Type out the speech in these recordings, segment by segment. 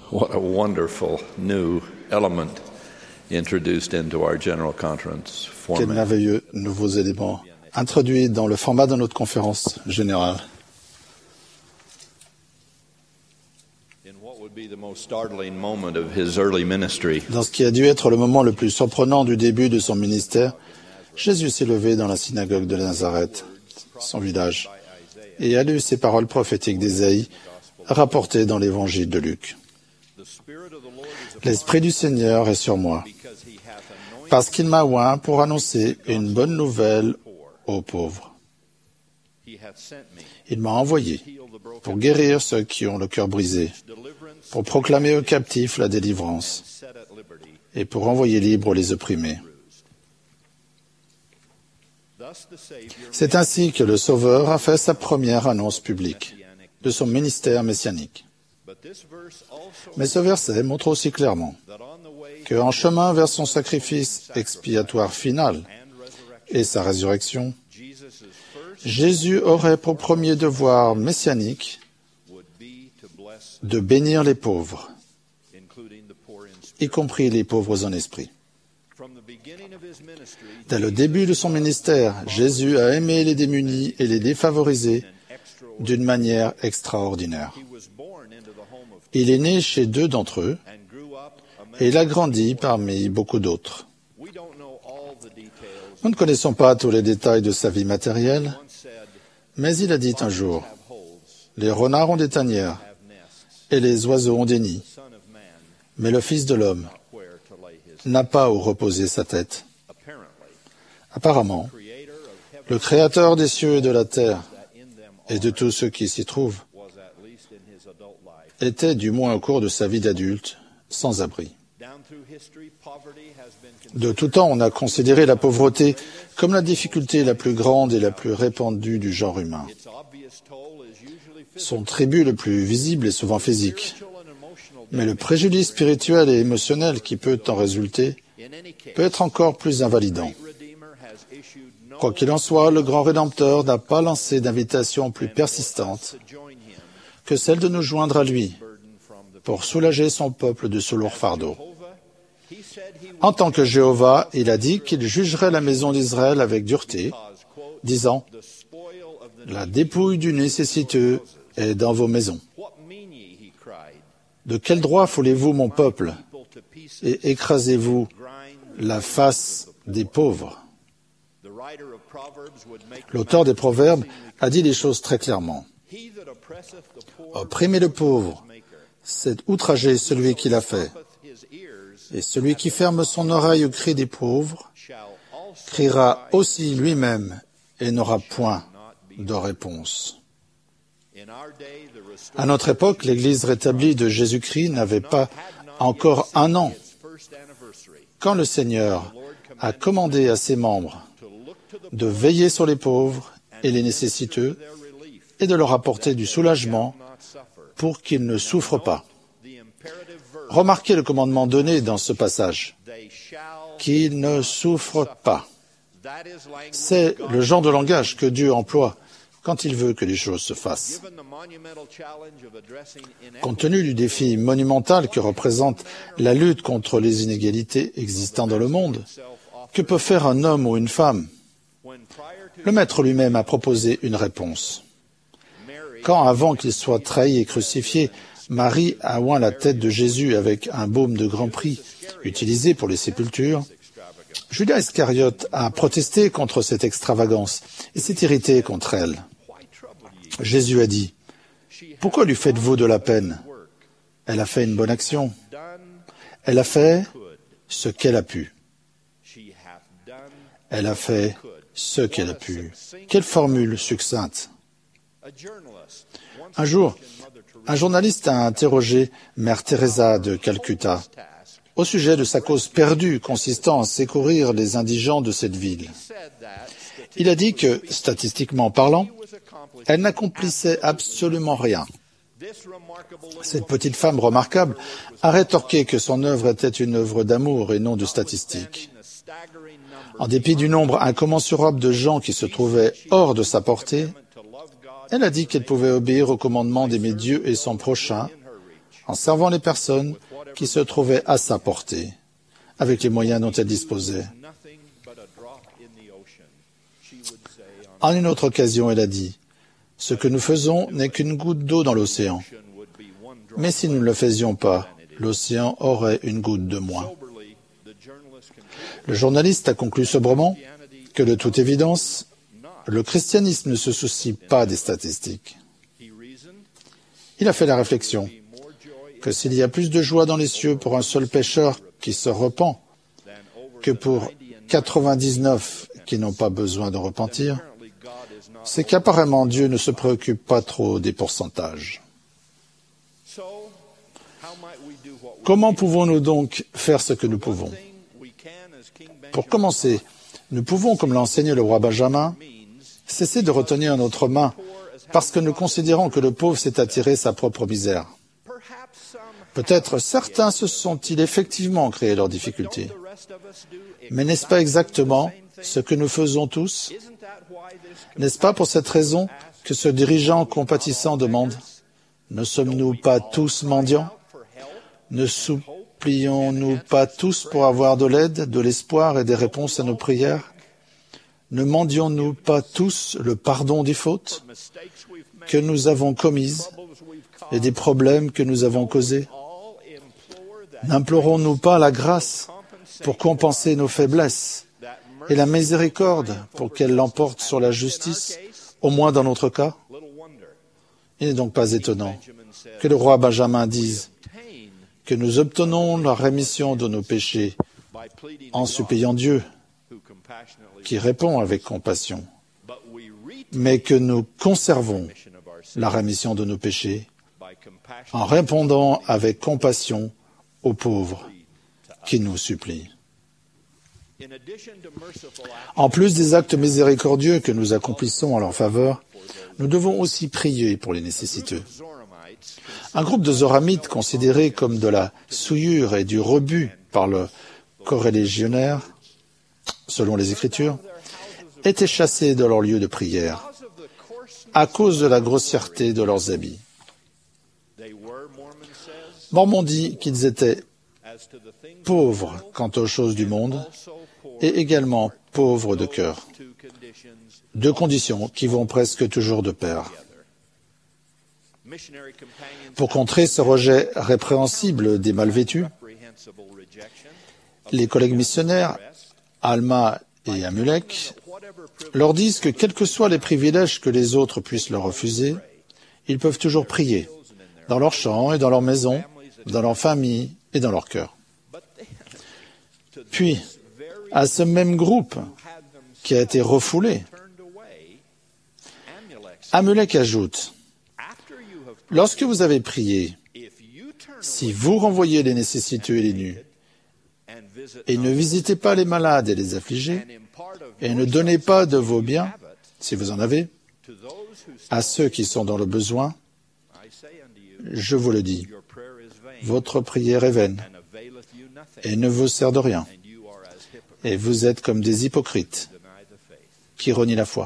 What a wonderful new element introduced into our General Conference Quel format. merveilleux nouveaux éléments introduits dans le format de notre conférence générale. In what would be the most startling moment of his early ministry, Dans ce qui a dû être le moment le plus surprenant du début de son ministère, Jésus s'est levé dans la synagogue de Nazareth, son village, et a lu ces paroles prophétiques d'Ésaïe rapportées dans l'évangile de Luc. L'Esprit du Seigneur est sur moi, parce qu'il m'a oint pour annoncer une bonne nouvelle aux pauvres. Il m'a envoyé pour guérir ceux qui ont le cœur brisé, pour proclamer aux captifs la délivrance et pour envoyer libres les opprimés. C'est ainsi que le Sauveur a fait sa première annonce publique de son ministère messianique. Mais ce verset montre aussi clairement qu'en chemin vers son sacrifice expiatoire final et sa résurrection, Jésus aurait pour premier devoir messianique de bénir les pauvres, y compris les pauvres en esprit. Dès le début de son ministère, Jésus a aimé les démunis et les défavorisés d'une manière extraordinaire. Il est né chez 2 d'entre eux et il a grandi parmi beaucoup d'autres. Nous ne connaissons pas tous les détails de sa vie matérielle, mais il a dit un jour, « Les renards ont des tanières et les oiseaux ont des nids, mais le Fils de l'homme n'a pas où reposer sa tête. » Apparemment, le Créateur des cieux et de la terre et de tous ceux qui s'y trouvent était, du moins au cours de sa vie d'adulte, sans abri. De tout temps, on a considéré la pauvreté comme la difficulté la plus grande et la plus répandue du genre humain. Son tribut le plus visible est souvent physique, mais le préjudice spirituel et émotionnel qui peut en résulter peut être encore plus invalidant. Quoi qu'il en soit, le grand Rédempteur n'a pas lancé d'invitation plus persistante que celle de nous joindre à lui pour soulager son peuple de ce lourd fardeau. En tant que Jéhovah, il a dit qu'il jugerait la maison d'Israël avec dureté, disant « La dépouille du nécessiteux est dans vos maisons. De quel droit foulez-vous mon peuple et écrasez-vous la face des pauvres ?» L'auteur des Proverbes a dit les choses très clairement. Opprimer le pauvre, c'est outrager celui qui l'a fait. Et celui qui ferme son oreille au cri des pauvres criera aussi lui-même et n'aura point de réponse. À notre époque, l'Église rétablie de Jésus-Christ n'avait pas encore 1 an quand le Seigneur a commandé à ses membres de veiller sur les pauvres et les nécessiteux et de leur apporter du soulagement pour qu'ils ne souffrent pas. Remarquez le commandement donné dans ce passage, qu'ils ne souffrent pas. C'est le genre de langage que Dieu emploie quand il veut que les choses se fassent. Compte tenu du défi monumental que représente la lutte contre les inégalités existant dans le monde, que peut faire un homme ou une femme? Le Maître lui-même a proposé une réponse. Quand, avant qu'il soit trahi et crucifié, Marie a oint la tête de Jésus avec un baume de grand prix utilisé pour les sépultures, Judas Iscariote a protesté contre cette extravagance et s'est irrité contre elle. Jésus a dit, « Pourquoi lui faites-vous de la peine? Elle a fait une bonne action. Elle a fait ce qu'elle a pu. Elle a fait ce qu'elle a pu. » Quelle formule succincte. Un jour, un journaliste a interrogé Mère Teresa de Calcutta au sujet de sa cause perdue consistant à secourir les indigents de cette ville. Il a dit que, statistiquement parlant, elle n'accomplissait absolument rien. Cette petite femme remarquable a rétorqué que son œuvre était une œuvre d'amour et non de statistiques. En dépit du nombre incommensurable de gens qui se trouvaient hors de sa portée, elle a dit qu'elle pouvait obéir au commandement d'aimer Dieu et son prochain en servant les personnes qui se trouvaient à sa portée, avec les moyens dont elle disposait. En une autre occasion, elle a dit, « Ce que nous faisons n'est qu'une goutte d'eau dans l'océan. Mais si nous ne le faisions pas, l'océan aurait une goutte de moins. » Le journaliste a conclu sobrement que, de toute évidence, le christianisme ne se soucie pas des statistiques. Il a fait la réflexion que s'il y a plus de joie dans les cieux pour un seul pécheur qui se repent que pour 99 qui n'ont pas besoin de repentir, c'est qu'apparemment Dieu ne se préoccupe pas trop des pourcentages. Comment pouvons-nous donc faire ce que nous pouvons? Pour commencer, nous pouvons, comme l'enseigne le roi Benjamin, cesser de retenir notre main parce que nous considérons que le pauvre s'est attiré sa propre misère. Peut-être certains se sont-ils effectivement créé leurs difficultés. Mais n'est-ce pas exactement ce que nous faisons tous? N'est-ce pas pour cette raison que ce dirigeant compatissant demande « Ne sommes-nous pas tous mendiants? Ne supplions-nous pas tous pour avoir de l'aide, de l'espoir et des réponses à nos prières? Ne mendions-nous pas tous le pardon des fautes que nous avons commises et des problèmes que nous avons causés? N'implorons-nous pas la grâce pour compenser nos faiblesses et la miséricorde pour qu'elle l'emporte sur la justice, au moins dans notre cas? Il n'est donc pas étonnant que le roi Benjamin dise que nous obtenons la rémission de nos péchés en suppliant Dieu, qui répond avec compassion, mais que nous conservons la rémission de nos péchés en répondant avec compassion aux pauvres qui nous supplient. En plus des actes miséricordieux que nous accomplissons en leur faveur, nous devons aussi prier pour les nécessiteux. Un groupe de Zoramites considérés comme de la souillure et du rebut par le corélégionnaire, selon les Écritures, étaient chassés de leur lieu de prière à cause de la grossièreté de leurs habits. Mormon dit qu'ils étaient pauvres quant aux choses du monde et également pauvres de cœur. Deux conditions qui vont presque toujours de pair. Pour contrer ce rejet répréhensible des mal vêtus, les collègues missionnaires, Alma et Amulek, leur disent que quels que soient les privilèges que les autres puissent leur refuser, ils peuvent toujours prier, dans leur champ et dans leur maison, dans leur famille et dans leur cœur. Puis, à ce même groupe qui a été refoulé, Amulek ajoute, « Lorsque vous avez prié, si vous renvoyez les nécessiteux et les nus, et ne visitez pas les malades et les affligés, et ne donnez pas de vos biens, si vous en avez, à ceux qui sont dans le besoin, je vous le dis, votre prière est vaine et ne vous sert de rien. Et vous êtes comme des hypocrites qui renient la foi. »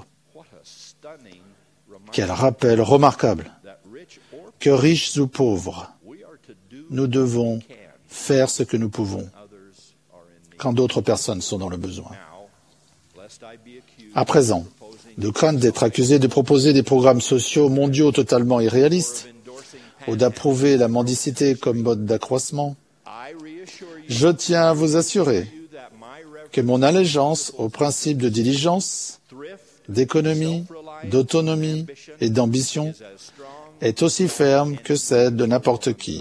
Quel rappel remarquable que riches ou pauvres, nous devons faire ce que nous pouvons quand d'autres personnes sont dans le besoin. À présent, de crainte d'être accusé de proposer des programmes sociaux mondiaux totalement irréalistes ou d'approuver la mendicité comme mode d'accroissement, je tiens à vous assurer que mon allégeance aux principes de diligence, d'économie, d'autonomie et d'ambition est aussi ferme que celle de n'importe qui.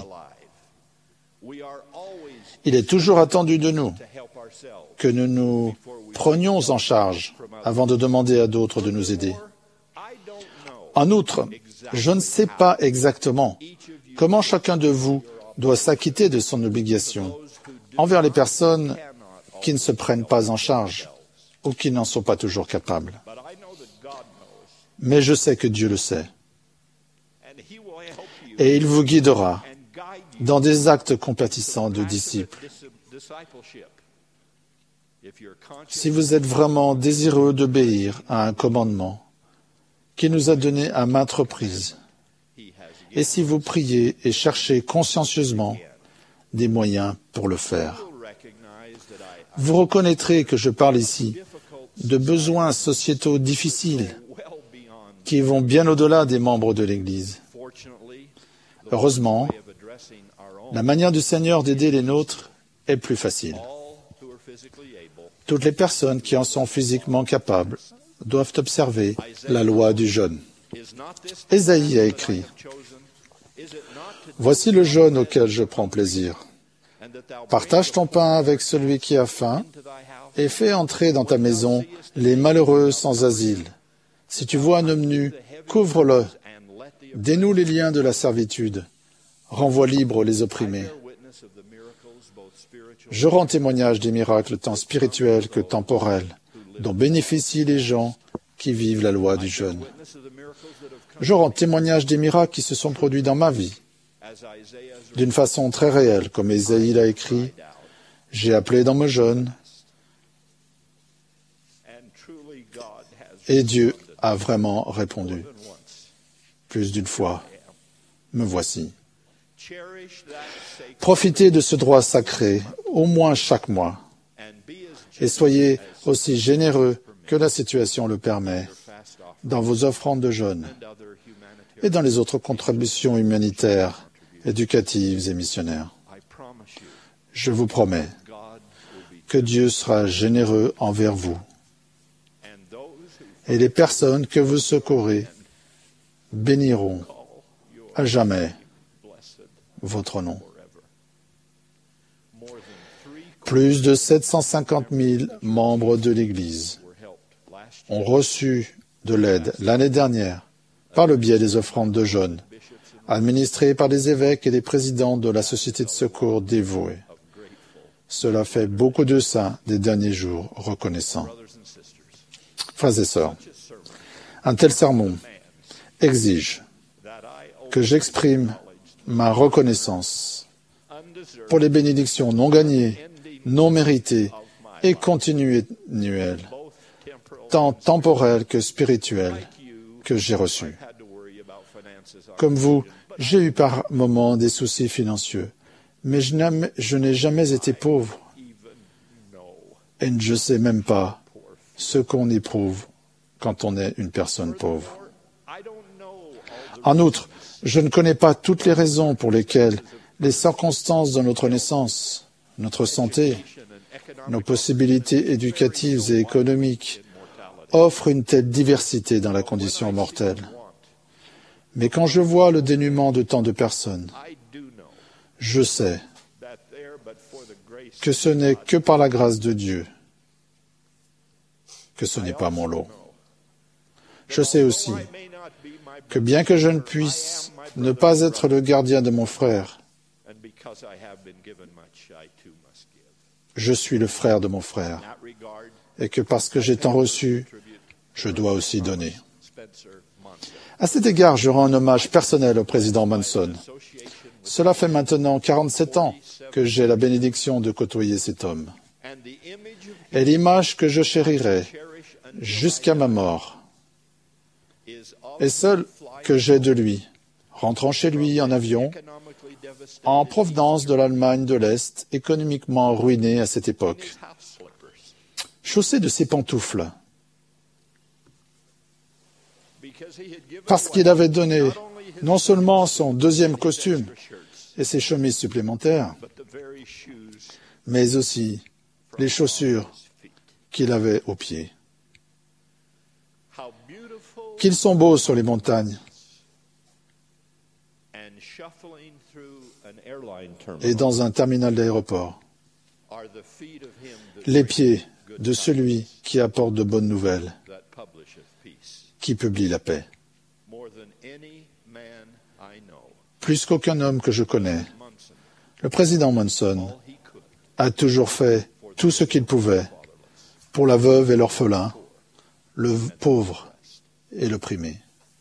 Il est toujours attendu de nous que nous nous prenions en charge avant de demander à d'autres de nous aider. En outre, je ne sais pas exactement comment chacun de vous doit s'acquitter de son obligation envers les personnes qui ne se prennent pas en charge ou qui n'en sont pas toujours capables. Mais je sais que Dieu le sait. Et il vous guidera dans des actes compatissants de disciples. Si vous êtes vraiment désireux d'obéir à un commandement qu'il nous a donné à maintes reprises, et si vous priez et cherchez consciencieusement des moyens pour le faire. Vous reconnaîtrez que je parle ici de besoins sociétaux difficiles qui vont bien au-delà des membres de l'Église. Heureusement, la manière du Seigneur d'aider les nôtres est plus facile. Toutes les personnes qui en sont physiquement capables doivent observer la loi du jeûne. Ésaïe a écrit « Voici le jeûne auquel je prends plaisir. Partage ton pain avec celui qui a faim et fais entrer dans ta maison les malheureux sans asile. Si tu vois un homme nu, couvre-le. Dénoue les liens de la servitude. Renvoie libres les opprimés. Je rends témoignage des miracles tant spirituels que temporels dont bénéficient les gens qui vivent la loi du jeûne. Je rends témoignage des miracles qui se sont produits dans ma vie. D'une façon très réelle, comme Ésaïe l'a écrit, j'ai appelé dans mon jeûne et Dieu a vraiment répondu. Plus d'une fois, me voici. Profitez de ce droit sacré, au moins chaque mois, et soyez aussi généreux que la situation le permet dans vos offrandes de jeûne et dans les autres contributions humanitaires, éducatives et missionnaires. Je vous promets que Dieu sera généreux envers vous et les personnes que vous secourez béniront à jamais votre nom. Plus de 750 000 membres de l'Église ont reçu de l'aide l'année dernière par le biais des offrandes de jeûne, administrées par les évêques et les présidents de la Société de secours dévoués. Cela fait beaucoup de saints des derniers jours reconnaissants. Frères et sœurs, un tel sermon exige que j'exprime ma reconnaissance pour les bénédictions non gagnées, non méritées et continuelles, tant temporelles que spirituelles, que j'ai reçues. Comme vous, j'ai eu par moments des soucis financiers, mais je n'ai jamais été pauvre et je ne sais même pas ce qu'on éprouve quand on est une personne pauvre. En outre, je ne connais pas toutes les raisons pour lesquelles les circonstances de notre naissance, notre santé, nos possibilités éducatives et économiques offrent une telle diversité dans la condition mortelle. Mais quand je vois le dénuement de tant de personnes, je sais que ce n'est que par la grâce de Dieu que ce n'est pas mon lot. Je sais aussi que bien que je ne puisse ne pas être le gardien de mon frère, je suis le frère de mon frère, et que parce que j'ai tant reçu, je dois aussi donner. À cet égard, je rends un hommage personnel au président Monson. Cela fait maintenant 47 ans que j'ai la bénédiction de côtoyer cet homme. Et l'image que je chérirai jusqu'à ma mort est celle que j'ai de lui, rentrant chez lui en avion, en provenance de l'Allemagne de l'Est, économiquement ruinée à cette époque, chaussé de ses pantoufles, parce qu'il avait donné non seulement son deuxième costume et ses chemises supplémentaires, mais aussi les chaussures qu'il avait aux pieds. Qu'ils sont beaux sur les montagnes et dans un terminal d'aéroport, les pieds de celui qui apporte de bonnes nouvelles, qui publie la paix. Plus qu'aucun homme que je connais, le président Monson a toujours fait tout ce qu'il pouvait pour la veuve et l'orphelin, le pauvre et l'opprimé.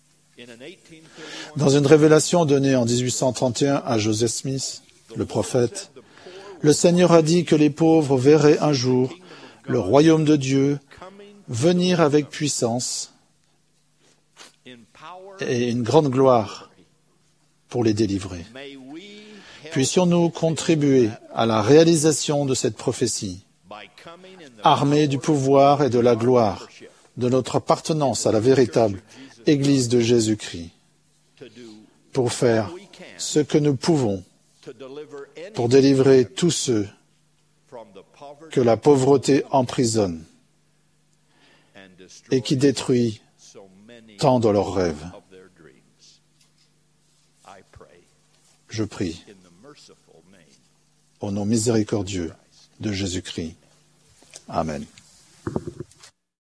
Dans une révélation donnée en 1831 à Joseph Smith, le prophète, le Seigneur a dit que les pauvres verraient un jour le royaume de Dieu venir avec puissance et une grande gloire pour les délivrer. Puissions-nous contribuer à la réalisation de cette prophétie, armés du pouvoir et de la gloire, de notre appartenance à la véritable Église de Jésus-Christ, pour faire ce que nous pouvons pour délivrer tous ceux que la pauvreté emprisonne et qui détruit tant de leurs rêves. Je prie au nom miséricordieux de Jésus-Christ. Amen.